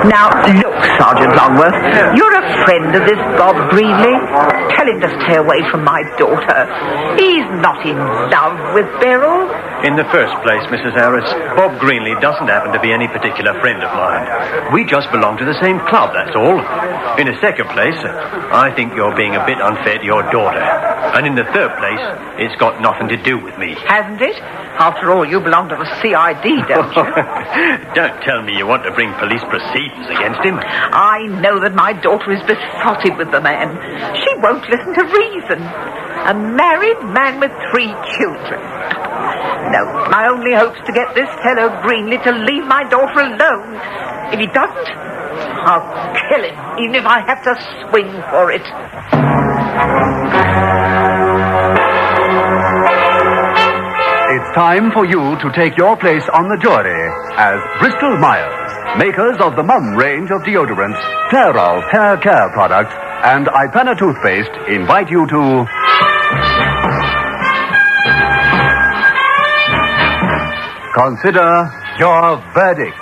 Now, look, Sergeant Longworth, you're a friend of this Bob Greenley. Tell him to stay away from my daughter. He's not in love with Beryl. In the first place, Mrs. Harris, Bob Greenley doesn't happen to be any particular friend of mine. We just belong to the same club, that's all. In the second place, I think you're being a bit unfair to your daughter. And in the third place, it's got nothing to do with me. Hasn't it? After all, you belong to the CID, don't you? Don't tell me you want to bring police proceedings against him. I know that my daughter is besotted with the man. She won't listen to reason. A married man with 3 children. No, my only hope's to get this fellow Greenley to leave my daughter alone. If he doesn't, I'll kill him, even if I have to swing for it. It's time for you to take your place on the jury as Bristol Myers, makers of the Mum range of deodorants, Clairol hair care products, and Ipana toothpaste, invite you to... consider your verdict.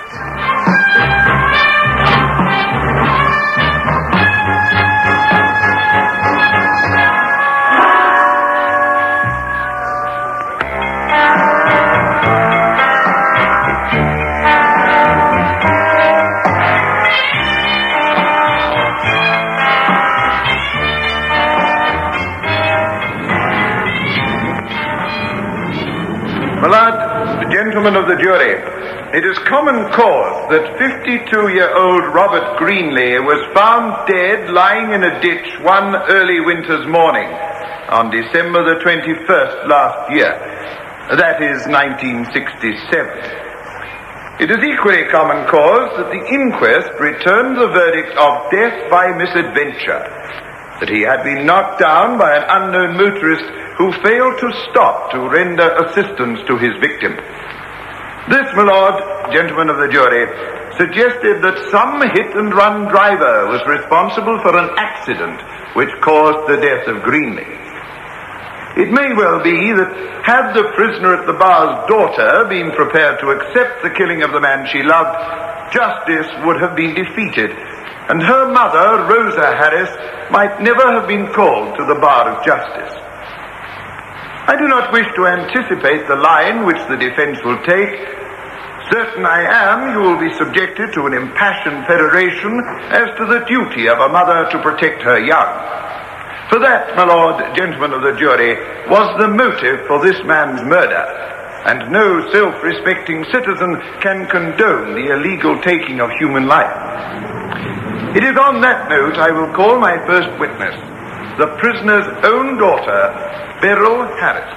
Gentlemen of the jury, it is common cause that 52-year-old Robert Greenley was found dead lying in a ditch one early winter's morning on December the 21st last year. That is 1967. It is equally common cause that the inquest returned the verdict of death by misadventure, that he had been knocked down by an unknown motorist who failed to stop to render assistance to his victim. This, my lord, gentlemen of the jury, suggested that some hit-and-run driver was responsible for an accident which caused the death of Greenley. It may well be that had the prisoner at the bar's daughter been prepared to accept the killing of the man she loved, justice would have been defeated, and her mother, Rosa Harris, might never have been called to the bar of justice. I do not wish to anticipate the line which the defense will take. Certain I am you will be subjected to an impassioned peroration as to the duty of a mother to protect her young. For that, my lord, gentlemen of the jury, was the motive for this man's murder, and no self-respecting citizen can condone the illegal taking of human life. It is on that note I will call my first witness, the prisoner's own daughter, Beryl Harris.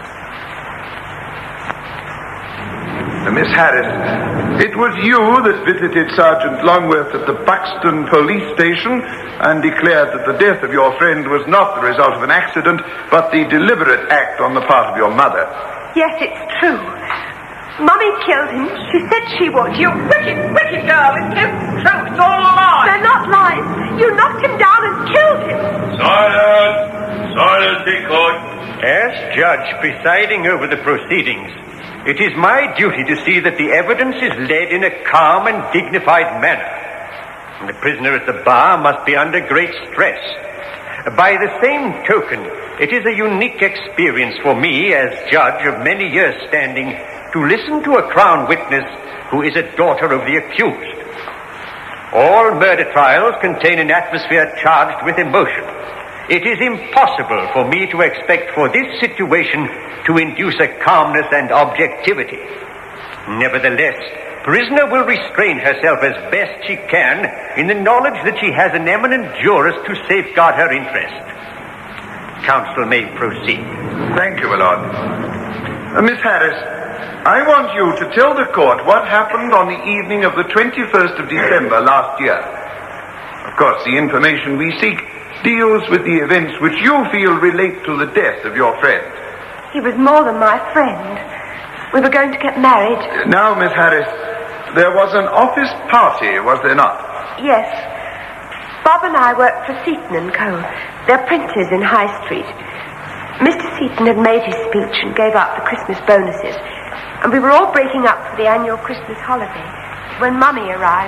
Miss Harris, it was you that visited Sergeant Longworth at the Buxton police station and declared that the death of your friend was not the result of an accident, but the deliberate act on the part of your mother. Yes, it's true. Mummy killed him. She said she would. You wicked, wicked girl. It isn't true. It's all lies. They're not lies. You knocked him down and killed him. Silence! Silence in court. As judge presiding over the proceedings, it is my duty to see that the evidence is led in a calm and dignified manner. And the prisoner at the bar must be under great stress. By the same token, it is a unique experience for me as judge of many years' standing to listen to a Crown witness who is a daughter of the accused. All murder trials contain an atmosphere charged with emotion. It is impossible for me to expect for this situation to induce a calmness and objectivity. Nevertheless, prisoner will restrain herself as best she can in the knowledge that she has an eminent jurist to safeguard her interest. Counsel may proceed. Thank you, my lord. Miss Harris, I want you to tell the court what happened on the evening of the 21st of December last year. Of course, the information we seek deals with the events which you feel relate to the death of your friend. He was more than my friend. We were going to get married. Now, Miss Harris, there was an office party, was there not? Yes. Bob and I worked for Seaton & Co. They're printers in High Street. Mr. Seaton had made his speech and gave out the Christmas bonuses, and we were all breaking up for the annual Christmas holiday when Mummy arrived.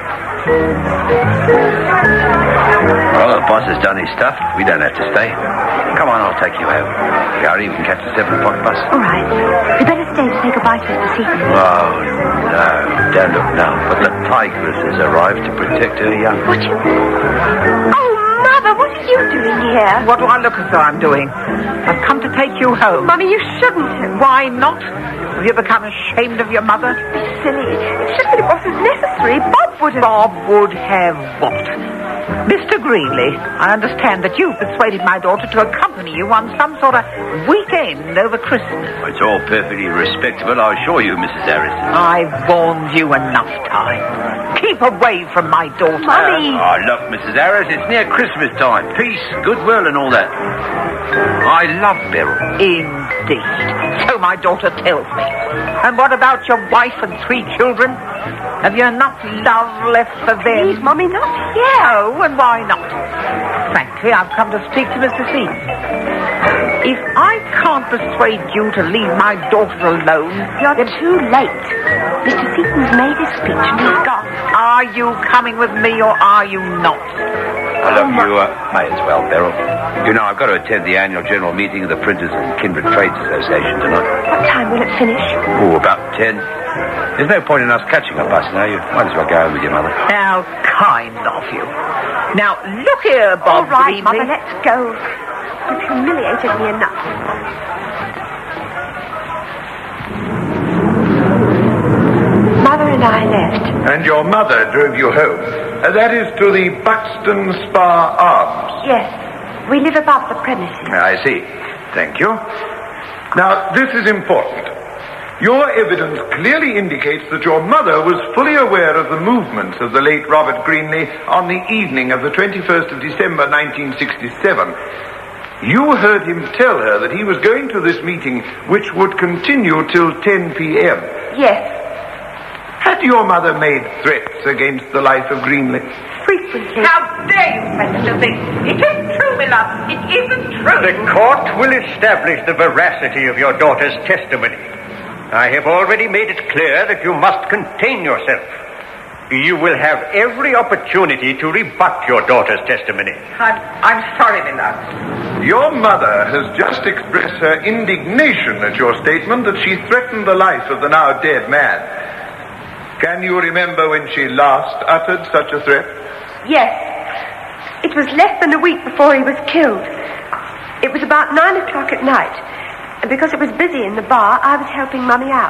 Well, the boss has done his stuff. We don't have to stay. Come on, I'll take you home. Gary, we can catch the 7 o'clock bus. All right. We better stay to say goodbye to Mr. Seaton. Oh, no. Don't look now. But the tigress has arrived to protect her young. What you... Oh, Mother, what are you doing here? What do I look as though I'm doing? I've come to take you home. Mummy, you shouldn't have. Why not? Have you become ashamed of your mother? Be silly. It's just that it wasn't necessary. Bob would have... Bob would have what? Mr. Greenley, I understand that you've persuaded my daughter to accompany you on some sort of weekend over Christmas. It's all perfectly respectable, I assure you, Mrs. Harrison. I've warned you enough time. Keep away from my daughter. Mummy! Oh, look, Mrs. Harris, it's near Christmas time. Peace, goodwill, and all that. I love Beryl. Indeed. So my daughter tells me. And what about your wife and 3 children? Have you enough love left for them? Please, Mummy, not here. Oh, and why not? Frankly, I've come to speak to Mr. Seaton. If I can't persuade you to leave my daughter alone... You're too late. Mr. Seaton's made his speech and he's gone. Are you coming with me or are you not? Well, look, you may as well, Beryl. You know, I've got to attend the annual general meeting of the Printers and Kindred Trades Association tonight. What time will it finish? Oh, about 10. There's no point in us catching a bus now. You might as well go home with your mother. How kind of you. Now, look here, Bob. All right, Greenley. Mother, let's go. You've humiliated me enough. Mother and I left. And your mother drove you home. That is to the Buxton Spa Arms. Yes. We live above the premises. I see. Thank you. Now, this is important. Your evidence clearly indicates that your mother was fully aware of the movements of the late Robert Greenley on the evening of the 21st of December, 1967. You heard him tell her that he was going to this meeting, which would continue till 10 p.m. Yes. Had your mother made threats against the life of Greenley? Frequently. How dare you say such a thing? It isn't true, my love. It isn't true. The court will establish the veracity of your daughter's testimony. I have already made it clear that you must contain yourself. You will have every opportunity to rebut your daughter's testimony. I'm sorry, my love. Your mother has just expressed her indignation at your statement that she threatened the life of the now dead man. Can you remember when she last uttered such a threat? Yes. It was less than a week before he was killed. It was about 9 o'clock at night. And because it was busy in the bar, I was helping Mummy out.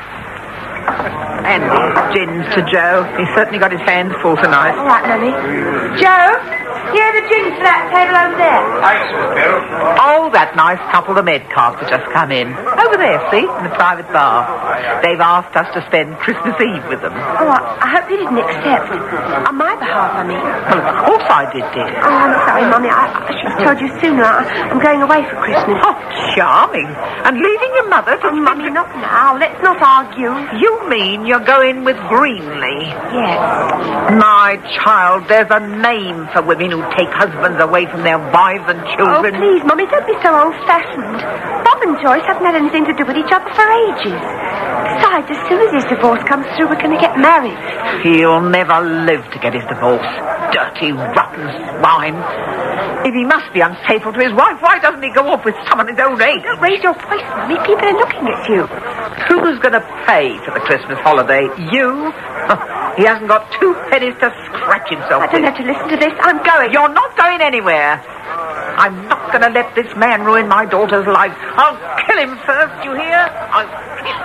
And gins to Joe. He's certainly got his hands full tonight. All right, Mummy. Joe, here are the gins for that table over there. Thanks, Miss Beryl. Oh, that nice couple, the Medcars, have just come in. Over there, see, in the private bar. They've asked us to spend Christmas Eve with them. Oh, I hope you didn't accept. On my behalf, I mean. Well, of course I did, dear. Oh, I'm sorry, Mummy. I should have told you sooner. I'm going away for Christmas. Oh, charming. And leaving your mother to... Oh, Mummy, not now. Let's not argue. You mean you're going with Greenley? Yes. My child, there's a name for women who take husbands away from their wives and Oh, children. please, Mummy, don't be so old-fashioned. Bob and Joyce haven't had anything to do with each other for ages. Besides, as soon as his divorce comes through, we're going to get married. He'll never live to get his divorce. Dirty, rotten swine. If he must be unfaithful to his wife, why doesn't he go off with someone his own age? Don't raise your voice, Mummy. People are looking at you. Who's going to pay for the Christmas holiday? You? He hasn't got 2 pennies to scratch himself I don't with. have to listen to this. I'm going. You're not going anywhere. I'm not going to let this man ruin my daughter's life. I'll kill him first, you hear? I'll kill him.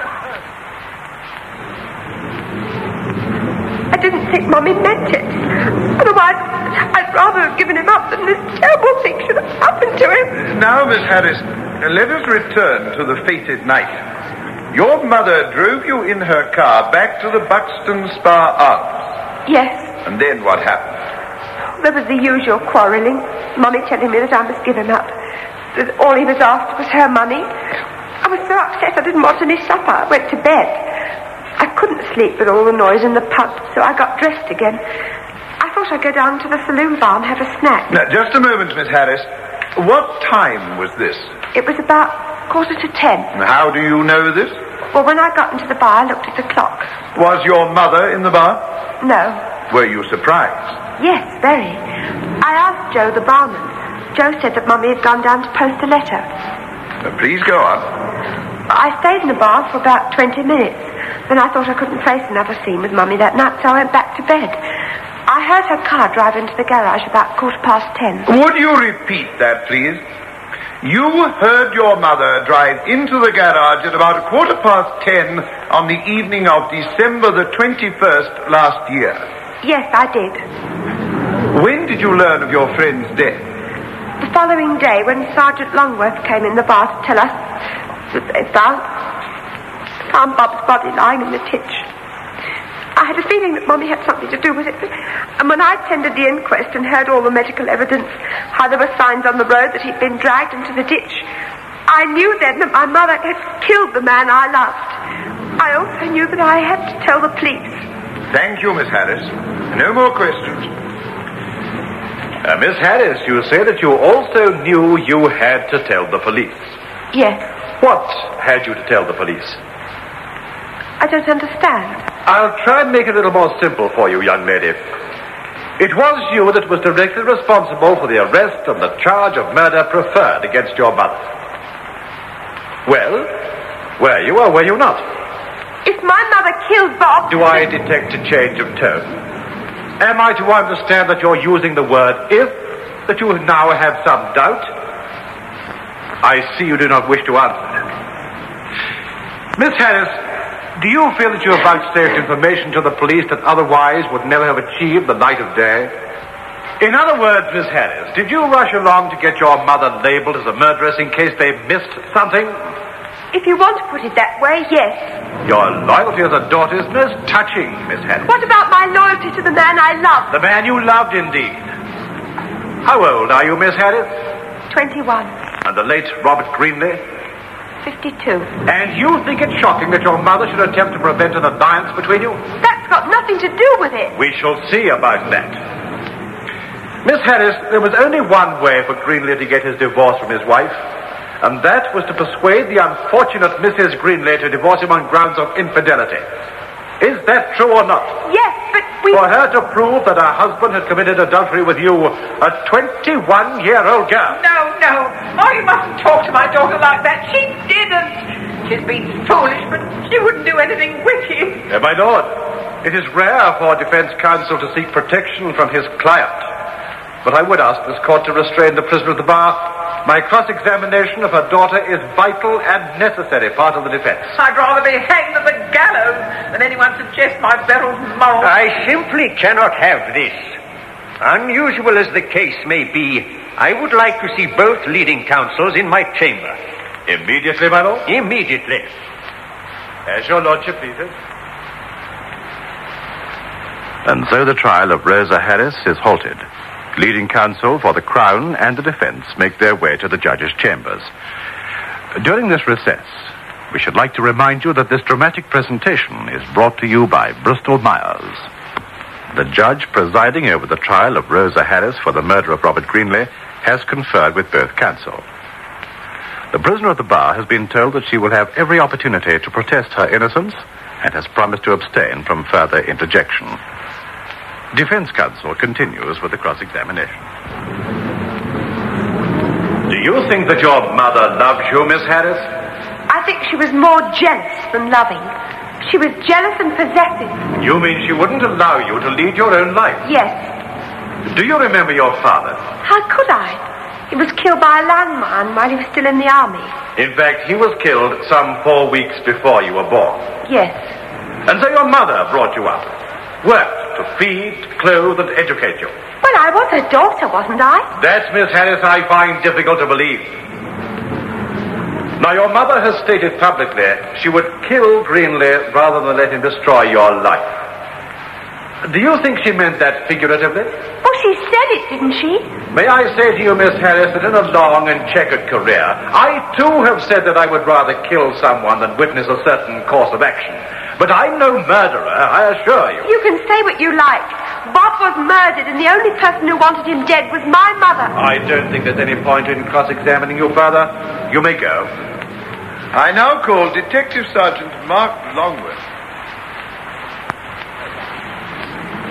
I didn't think Mummy meant it. Otherwise, I'd rather have given him up than this terrible thing should have happened to him. Now, Miss Harris, let us return to the fated night. Your mother drove you in her car back to the Buxton Spa Arms. Yes. And then what happened? There was the usual quarrelling. Mummy telling me that I must give him up. That all he was after was her money. I was so upset I didn't want any supper. I went to bed. I couldn't sleep with all the noise in the pub, so I got dressed again. I thought I'd go down to the saloon bar and have a snack. Now, just a moment, Miss Harris. What time was this? It was about 9:45. How do you know this? Well, when I got into the bar, I looked at the clock. Was your mother in the bar? No. Were you surprised? Yes, very. I asked Joe, the barman. Joe said that Mummy had gone down to post a letter. Please go on. I stayed in the bar for about 20 minutes. Then I thought I couldn't face another scene with Mummy that night, so I went back to bed. I heard her car drive into the garage about 10:15. Would you repeat that, please? You heard your mother drive into the garage at about 10:15 on the evening of December the 21st last year. Yes, I did. When did you learn of your friend's death? The following day, when Sergeant Longworth came in the bar to tell us that they found Bob's body lying in the ditch. I had a feeling that Mummy had something to do with it. And when I attended the inquest and heard all the medical evidence, how there were signs on the road that he'd been dragged into the ditch, I knew then that my mother had killed the man I loved. I also knew that I had to tell the police. Thank you, Miss Harris. No more questions. Miss Harris, you say that you also knew you had to tell the police. Yes. What had you to tell the police? I don't understand. I'll try and make it a little more simple for you, young lady. It was you that was directly responsible for the arrest and the charge of murder preferred against your mother. Well, were you or were you not? If my mother killed Bob... Do I detect a change of tone? Am I to understand that you're using the word if, that you now have some doubt? I see you do not wish to answer. Miss Harris, do you feel that you have vouchsafed information to the police that otherwise would never have achieved the light of day? In other words, Miss Harris, did you rush along to get your mother labeled as a murderess in case they missed something? If you want to put it that way, yes. Your loyalty as a daughter is most touching, Miss Harris. What about my loyalty to the man I loved? The man you loved, indeed. How old are you, Miss Harris? 21. And the late Robert Greenley? 52. And you think it shocking that your mother should attempt to prevent an alliance between you? That's got nothing to do with it. We shall see about that. Miss Harris, there was only one way for Greenley to get his divorce from his wife, and that was to persuade the unfortunate Mrs. Greenley to divorce him on grounds of infidelity. Is that true or not? Yes, but we... For her to prove that her husband had committed adultery with you, a 21-year-old girl. No. Oh, you mustn't talk to my daughter like that. She didn't. She's been foolish, but she wouldn't do anything wicked. My lord, it is rare for a defense counsel to seek protection from his client. But I would ask this court to restrain the prisoner at the bar. My cross-examination of her daughter is vital and necessary part of the defense. I'd rather be hanged at the gallows than anyone suggest my Beryl's moral. I simply cannot have this. Unusual as the case may be, I would like to see both leading counsels in my chamber. Immediately, my lord? Immediately. As your lordship pleases. And so the trial of Rosa Harris is halted. Leading counsel for the Crown and the defense make their way to the judge's chambers. During this recess, we should like to remind you that this dramatic presentation is brought to you by Bristol Myers. The judge presiding over the trial of Rosa Harris for the murder of Robert Greenley has conferred with both counsel. The prisoner at the bar has been told that she will have every opportunity to protest her innocence and has promised to abstain from further interjection. Defense counsel continues with the cross-examination. Do you think that your mother loves you, Miss Harris? I think she was more jealous than loving. She was jealous and possessive. You mean she wouldn't allow you to lead your own life? Yes. Do you remember your father? How could I? He was killed by a landmine while he was still in the army. In fact, he was killed some 4 weeks before you were born. Yes. And so your mother brought you up, worked to feed, clothe, and educate you. Well, I was her daughter, wasn't I? That, Miss Harris, I find difficult to believe. Now, your mother has stated publicly she would kill Greenley rather than let him destroy your life. Do you think she meant that figuratively? Well, she said it, didn't she? May I say to you, Miss Harris, that in a long and checkered career, I too have said that I would rather kill someone than witness a certain course of action. But I'm no murderer, I assure you. You can say what you like. Bob was murdered, and the only person who wanted him dead was my mother. I don't think there's any point in cross-examining you further. You may go. I now call Detective Sergeant Mark Longworth.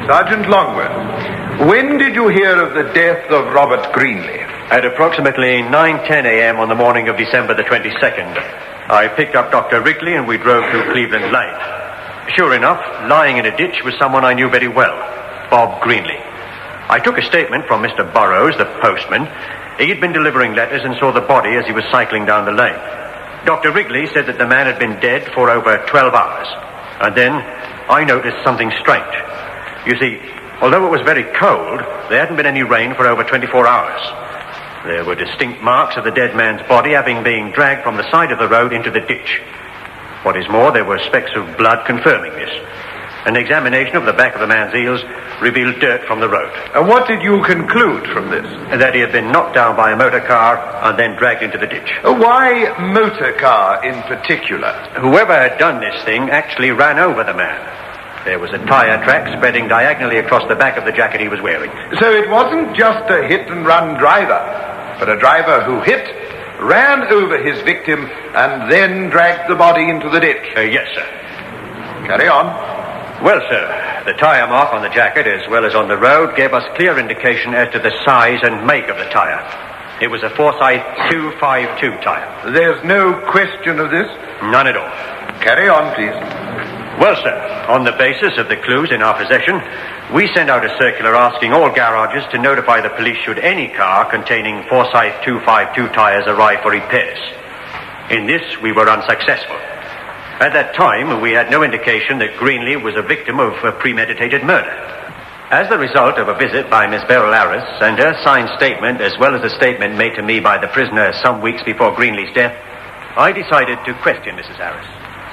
Sergeant Longworth, when did you hear of the death of Robert Greenlee? At approximately 9:10 a.m. on the morning of December the 22nd, I picked up Dr. Wrigley and we drove to Cleveland Lane. Sure enough, lying in a ditch was someone I knew very well, Bob Greenlee. I took a statement from Mr. Burrows, the postman. He had been delivering letters and saw the body as he was cycling down the lane. Dr. Wrigley said that the man had been dead for over 12 hours. And then I noticed something strange. You see, although it was very cold, there hadn't been any rain for over 24 hours. There were distinct marks of the dead man's body having been dragged from the side of the road into the ditch. What is more, there were specks of blood confirming this. An examination of the back of the man's heels revealed dirt from the road. And what did you conclude from this? That he had been knocked down by a motor car and then dragged into the ditch. Why motor car in particular? Whoever had done this thing actually ran over the man. There was a tyre track spreading diagonally across the back of the jacket he was wearing. So it wasn't just a hit-and-run driver, but a driver who hit, ran over his victim, and then dragged the body into the ditch. Yes, sir. Carry on. Well, sir, the tyre mark on the jacket as well as on the road gave us clear indication as to the size and make of the tyre. It was a Forsyth 252 tyre. There's no question of this? None at all. Carry on, please. Well, sir, on the basis of the clues in our possession, we sent out a circular asking all garages to notify the police should any car containing Forsyth 252 tyres arrive for repairs. In this, we were unsuccessful. At that time, we had no indication that Greenlee was a victim of a premeditated murder. As the result of a visit by Miss Beryl Harris and her signed statement, as well as a statement made to me by the prisoner some weeks before Greenlee's death, I decided to question Mrs. Harris.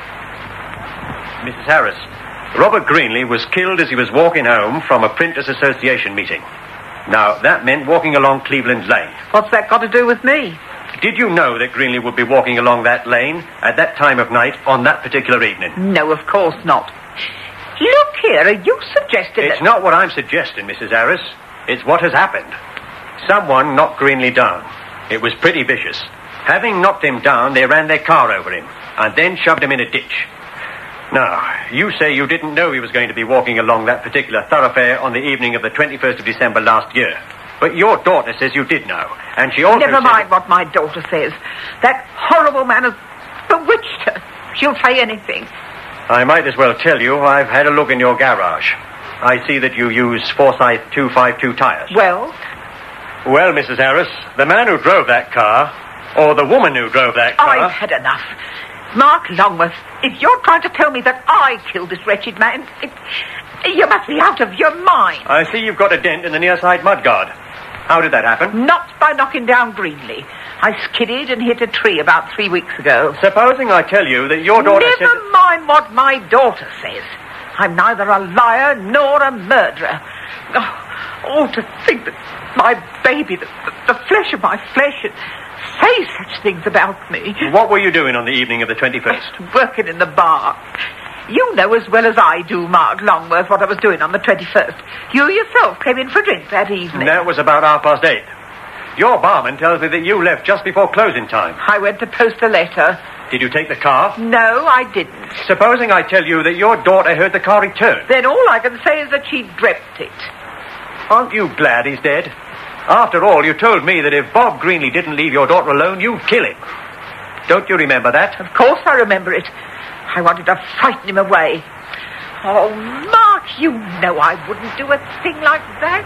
Mrs. Harris, Robert Greenlee was killed as he was walking home from a Printers Association meeting. Now, that meant walking along Cleveland Lane. What's that got to do with me? Did you know that Greenlee would be walking along that lane at that time of night on that particular evening? No, of course not. Look here, are you suggesting It's not what I'm suggesting, Mrs. Harris. It's what has happened. Someone knocked Greenlee down. It was pretty vicious. Having knocked him down, they ran their car over him and then shoved him in a ditch. Now, you say you didn't know he was going to be walking along that particular thoroughfare on the evening of the 21st of December last year. But your daughter says you did know, and she also Never mind what my daughter says. That horrible man has bewitched her. She'll say anything. I might as well tell you I've had a look in your garage. I see that you use Forsyth 252 tyres. Well, Mrs. Harris, the man who drove that car, or the woman who drove that car... I've had enough. Mark Longworth, if you're trying to tell me that I killed this wretched man, you must be out of your mind. I see you've got a dent in the near side mudguard. How did that happen? Not by knocking down Greenlee. I skidded and hit a tree about 3 weeks ago. Supposing I tell you that your daughter said... Never mind what my daughter says. I'm neither a liar nor a murderer. Oh, to think that my baby, the flesh of my flesh, say such things about me. What were you doing on the evening of the 21st? Working in the bar. You know as well as I do, Mark Longworth, what I was doing on the 21st. You yourself came in for a drink that evening. That was about 8:30. Your barman tells me that you left just before closing time. I went to post a letter. Did you take the car? No, I didn't. Supposing I tell you that your daughter heard the car return. Then all I can say is that she dreamt it. Aren't you glad he's dead? After all, you told me that if Bob Greenlee didn't leave your daughter alone, you'd kill him. Don't you remember that? Of course I remember it. I wanted to frighten him away. Oh, Mark, you know I wouldn't do a thing like that.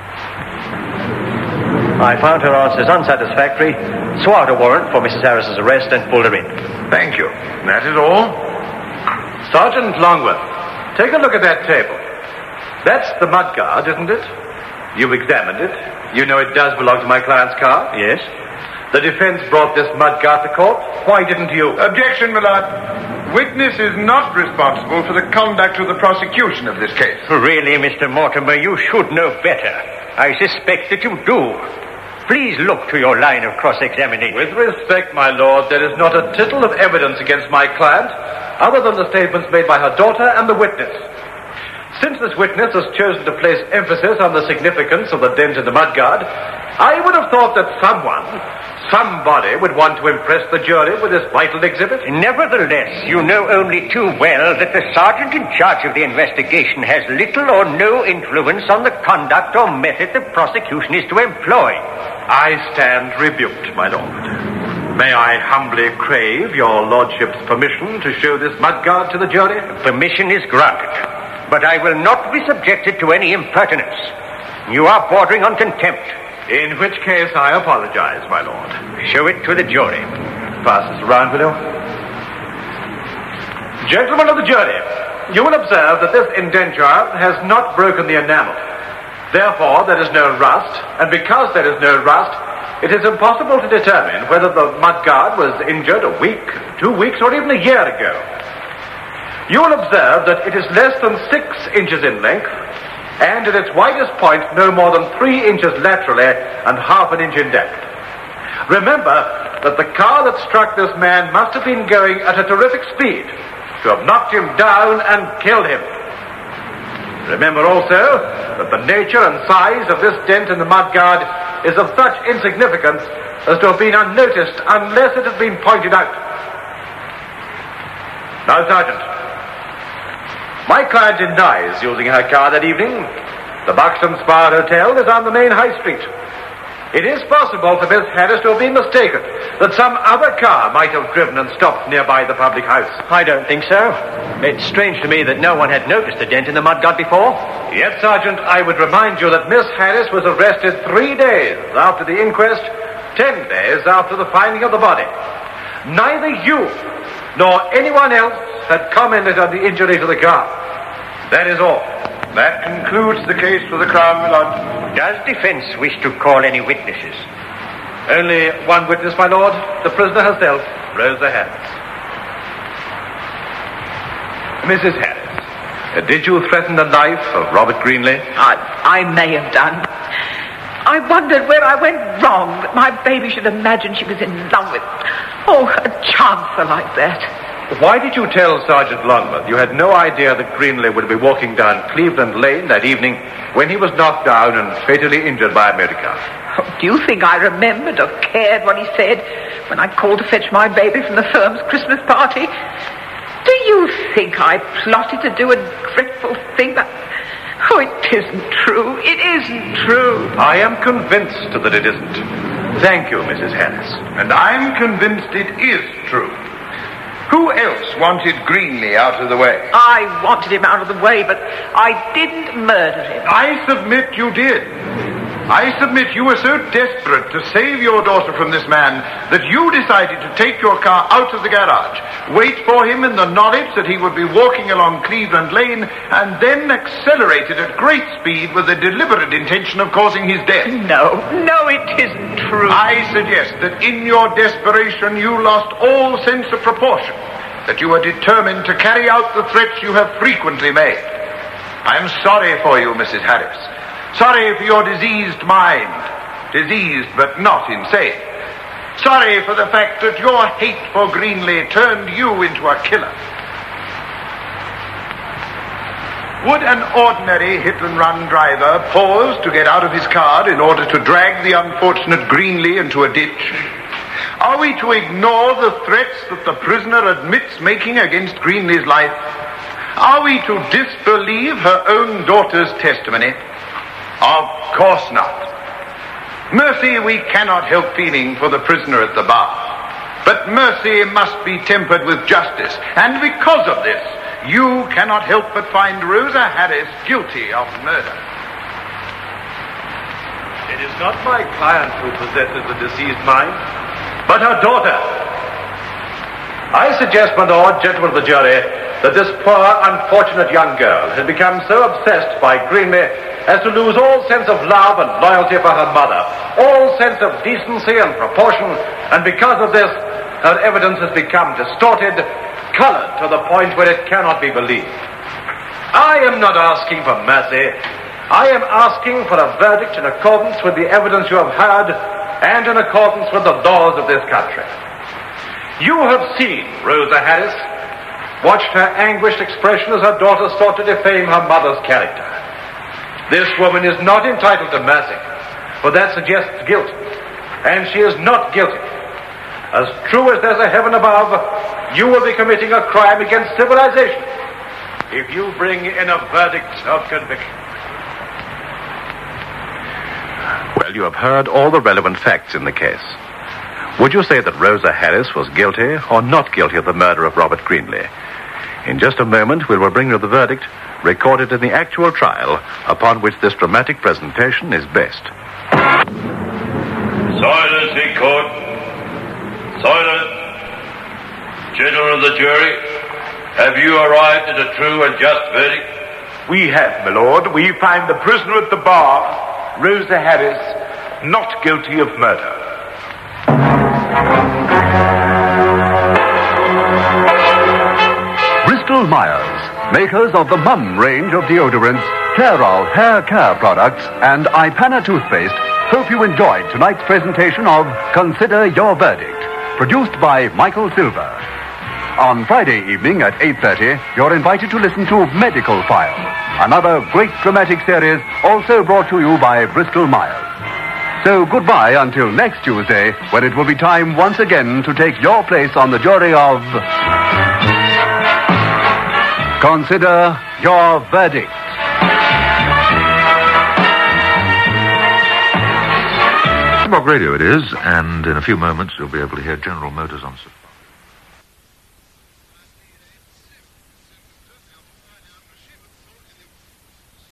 I found her answers unsatisfactory, swore out a warrant for Mrs. Harris's arrest, and pulled her in. Thank you. That is all? Sergeant Longworth, take a look at that table. That's the mudguard, isn't it? You've examined it. You know it does belong to my client's car? Yes. The defense brought this mudguard to court. Why didn't you? Objection, my lord. Witness is not responsible for the conduct of the prosecution of this case. Really, Mr. Mortimer, you should know better. I suspect that you do. Please look to your line of cross-examination. With respect, my lord, there is not a tittle of evidence against my client, other than the statements made by her daughter and the witness. Since this witness has chosen to place emphasis on the significance of the dent in the mudguard, I would have thought that somebody would want to impress the jury with this vital exhibit. Nevertheless, you know only too well that the sergeant in charge of the investigation has little or no influence on the conduct or method the prosecution is to employ. I stand rebuked, my lord. May I humbly crave your lordship's permission to show this mudguard to the jury? Permission is granted, but I will not be subjected to any impertinence. You are bordering on contempt. In which case I apologize, my lord. Show it to the jury. Pass this around, will you? Gentlemen of the jury, you will observe that this indenture has not broken the enamel. Therefore, there is no rust, and because there is no rust, it is impossible to determine whether the mudguard was injured a week, 2 weeks, or even a year ago. You will observe that it is less than 6 inches in length, and at its widest point no more than 3 inches laterally and ½ inch in depth. Remember that the car that struck this man must have been going at a terrific speed to have knocked him down and killed him. Remember also that the nature and size of this dent in the mudguard is of such insignificance as to have been unnoticed unless it had been pointed out. Now, Sergeant, my client denies using her car that evening. The Buxton Spa Hotel is on the main high street. It is possible for Miss Harris to have been mistaken, that some other car might have driven and stopped nearby the public house. I don't think so. It's strange to me that no one had noticed the dent in the mudguard before. Yet, Sergeant, I would remind you that Miss Harris was arrested 3 days after the inquest, 10 days after the finding of the body. Neither you nor anyone else had commented on the injury to the car. That is all. That concludes the case for the Crown, my lord. Does defense wish to call any witnesses? Only one witness, my lord. The prisoner herself, Rosa Harris. Mrs. Harris, did you threaten the life of Robert Greenley? I may have done. I wondered where I went wrong, that my baby should imagine she was in love with, a chancer like that. Why did you tell Sergeant Longmouth you had no idea that Greenley would be walking down Cleveland Lane that evening when he was knocked down and fatally injured by a motor car? Do you think I remembered or cared what he said when I called to fetch my baby from the firm's Christmas party? Do you think I plotted to do a dreadful thing that... Oh, it isn't true. It isn't true. I am convinced that it isn't. Thank you, Mrs. Harris. And I'm convinced it is true. Who else wanted Greenley out of the way? I wanted him out of the way, but I didn't murder him. I submit you did. I submit you were so desperate to save your daughter from this man that you decided to take your car out of the garage, wait for him in the knowledge that he would be walking along Cleveland Lane, and then accelerated at great speed with the deliberate intention of causing his death. No, it isn't true. I suggest that in your desperation you lost all sense of proportion, that you were determined to carry out the threats you have frequently made. I am sorry for you, Mrs. Harris. Sorry for your diseased mind. Diseased, but not insane. Sorry for the fact that your hate for Greenley turned you into a killer. Would an ordinary hit-and-run driver pause to get out of his car in order to drag the unfortunate Greenley into a ditch? Are we to ignore the threats that the prisoner admits making against Greenley's life? Are we to disbelieve her own daughter's testimony? Of course not. Mercy we cannot help feeling for the prisoner at the bar. But mercy must be tempered with justice. And because of this, you cannot help but find Rosa Harris guilty of murder. It is not my client who possesses the diseased mind, but her daughter. I suggest, my lord, gentlemen of the jury, that this poor, unfortunate young girl has become so obsessed by Greenley as to lose all sense of love and loyalty for her mother, all sense of decency and proportion, and because of this, her evidence has become distorted, colored to the point where it cannot be believed. I am not asking for mercy. I am asking for a verdict in accordance with the evidence you have heard and in accordance with the laws of this country. You have seen Rosa Harris. watched her anguished expression as her daughter sought to defame her mother's character. This woman is not entitled to mercy, for that suggests guilt, and she is not guilty. As true as there's a heaven above, you will be committing a crime against civilization if you bring in a verdict of conviction. Well, you have heard all the relevant facts in the case. Would you say that Rosa Harris was guilty or not guilty of the murder of Robert Greenlee? In just a moment, we will bring you the verdict recorded in the actual trial upon which this dramatic presentation is based. Silence in court. Silence. Gentlemen of the jury, have you arrived at a true and just verdict? We have, my lord. We find the prisoner at the bar, Rosa Harris, not guilty of murder. Bristol Myers, makers of the Mum range of deodorants, Clairol hair care products, and Ipana toothpaste, hope you enjoyed tonight's presentation of Consider Your Verdict, produced by Michael Silver. On Friday evening at 8:30, you're invited to listen to Medical File, another great dramatic series also brought to you by Bristol Myers. So goodbye until next Tuesday, when it will be time once again to take your place on the jury of Consider Your Verdict. Rock Radio it is, and in a few moments you'll be able to hear General Motors on...